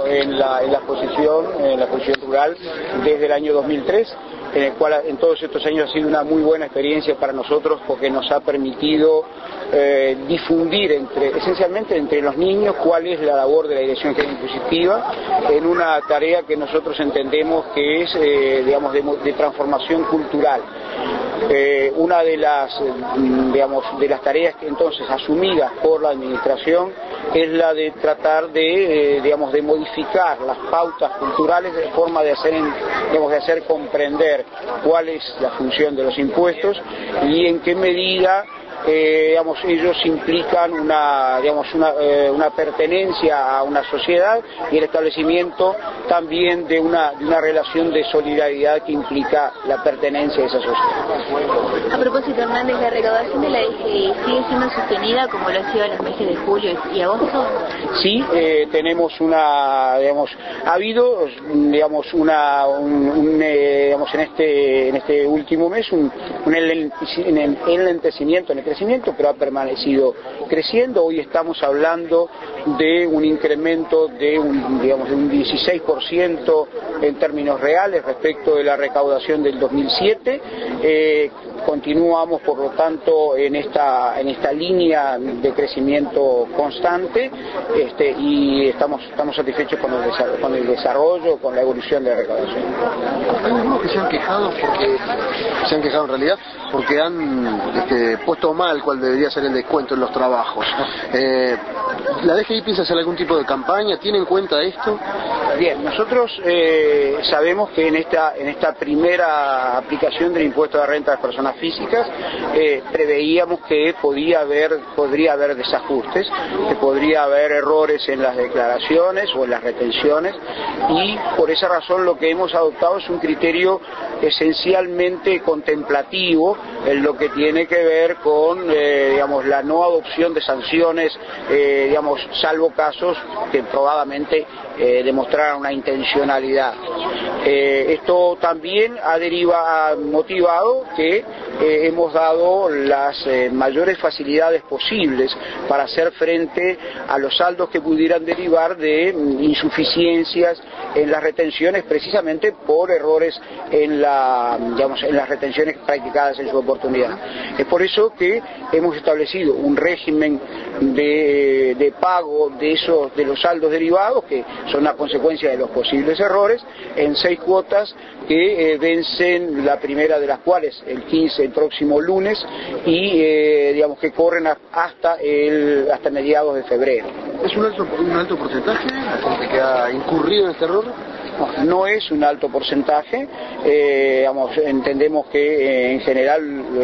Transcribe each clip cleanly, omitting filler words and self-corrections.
en la exposición rural desde el año 2003, en el cual en todos estos años ha sido una muy buena experiencia para nosotros porque nos ha permitido difundir esencialmente entre los niños cuál es la labor de la Dirección General Impositiva en una tarea que nosotros entendemos que es de transformación cultural. Una de las tareas que entonces asumidas por la administración es la de tratar de modificar las pautas culturales de forma de hacer comprender cuál es la función de los impuestos y en qué medida ellos implican una pertenencia a una sociedad y el establecimiendo también de una relación de solidaridad que implica la pertenencia a esa sociedad. A propósito, Hernández, ¿la recaudación de la DGI sigue siendo sostenida como lo ha sido en los meses de julio y agosto? Sí, tenemos ha habido, en este último mes un enlentecimiento en el crecimiento, pero ha permanecido creciendo. Hoy estamos hablando de un incremento de un 16% en términos reales respecto de la recaudación del 2007. Continuamos, por lo tanto, en esta línea de crecimiento constante y estamos satisfechos con el desarrollo, con la evolución de la recaudación. Hay algunos que se han quejado en realidad porque han puesto mal cuál debería ser el descuento en los trabajos. ¿La DGI piensa hacer algún tipo de campaña? ¿Tiene en cuenta esto? Bien, nosotros sabemos que en esta primera aplicación del impuesto de renta de las personas físicas preveíamos que podría haber desajustes, que podría haber errores en las declaraciones o en las retenciones y por esa razón lo que hemos adoptado es un criterio esencialmente contemplativo en lo que tiene que ver con la no adopción de sanciones, salvo casos que probadamente demostraran una intencionalidad. Esto también ha motivado que hemos dado las mayores facilidades posibles para hacer frente a los saldos que pudieran derivar de insuficiencias en las retenciones, precisamente por errores en las retenciones practicadas en su oportunidad. Es por eso que hemos establecido un régimen de pago de los saldos derivados, que son una consecuencia de los posibles errores, en 6 cuotas que vencen, la primera de las cuales el próximo lunes y que corren hasta mediados de febrero. ¿Es un alto porcentaje la gente que ha incurrido en este error? No es un alto porcentaje, entendemos que en general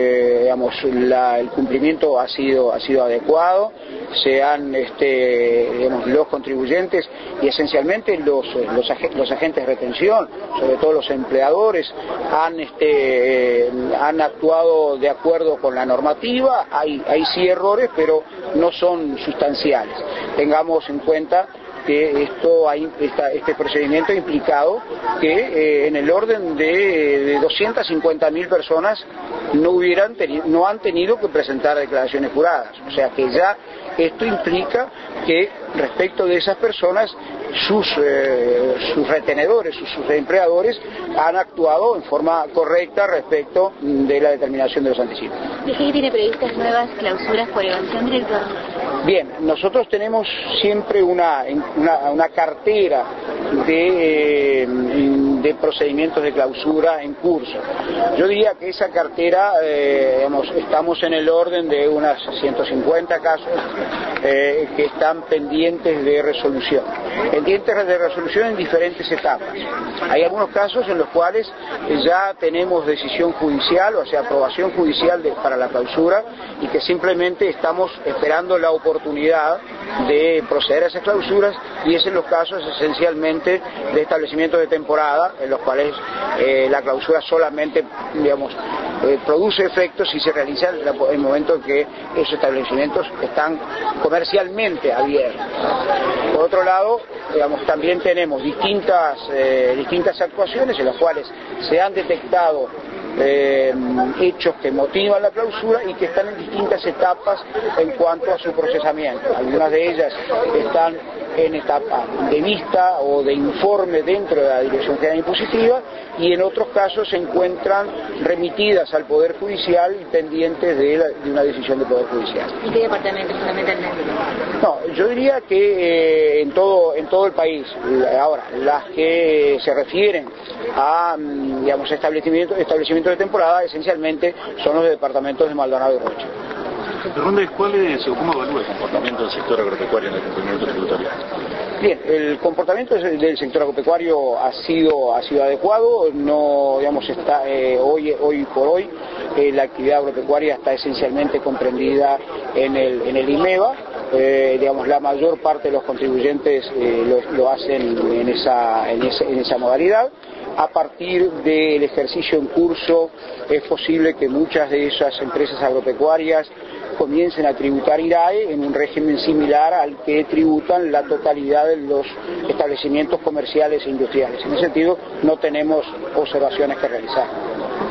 el cumplimiento ha sido adecuado, se han los contribuyentes y esencialmente los agentes de retención, sobre todo los empleadores, han actuado de acuerdo con la normativa. Hay sí errores, pero no son sustanciales. Tengamos en cuenta que este procedimiento ha implicado que en el orden de 250.000 personas no han tenido que presentar declaraciones juradas. O sea que ya esto implica que respecto de esas personas sus retenedores, sus empleadores han actuado en forma correcta respecto de la determinación de los anticipos. ¿DGI tiene previstas nuevas clausuras por evasión, director? Bien, nosotros tenemos siempre una cartera de procedimientos de clausura en curso. Yo diría que esa cartera, estamos en el orden de unas 150 casos que están pendientes de resolución. Pendientes de resolución en diferentes etapas. Hay algunos casos en los cuales ya tenemos decisión judicial, o sea, aprobación judicial para la clausura, y que simplemente estamos esperando la oportunidad de proceder a esas clausuras, y es en los casos esencialmente de establecimientos de temporada, en los cuales la clausura solamente, produce efectos si se realiza en el momento en que esos establecimientos están comercialmente abiertos. Por otro lado, también tenemos distintas actuaciones en las cuales se han detectado hechos que motivan la clausura y que están en distintas etapas en cuanto a su procesamiento. Algunas de ellas están en etapa de vista o de informe dentro de la Dirección General Impositiva, y en otros casos se encuentran remitidas al Poder Judicial y pendientes de una decisión del Poder Judicial. ¿Y qué departamento fundamentalmente? No, yo diría que en todo el país. Ahora, las que se refieren a, digamos, establecimientos de temporada, esencialmente son los departamentos de Maldonado y Rocha. Rondes, ¿cómo evalúa el comportamiento del sector agropecuario en el cumplimiento tributario? Bien, el comportamiento del sector agropecuario ha sido adecuado. No, digamos, está hoy por hoy la actividad agropecuaria está esencialmente comprendida en el IMEVA. Digamos, la mayor parte de los contribuyentes lo hacen en esa modalidad. A partir del ejercicio en curso es posible que muchas de esas empresas agropecuarias comiencen a tributar IRAE en un régimen similar al que tributan la totalidad de los establecimientos comerciales e industriales. En ese sentido no tenemos observaciones que realizar.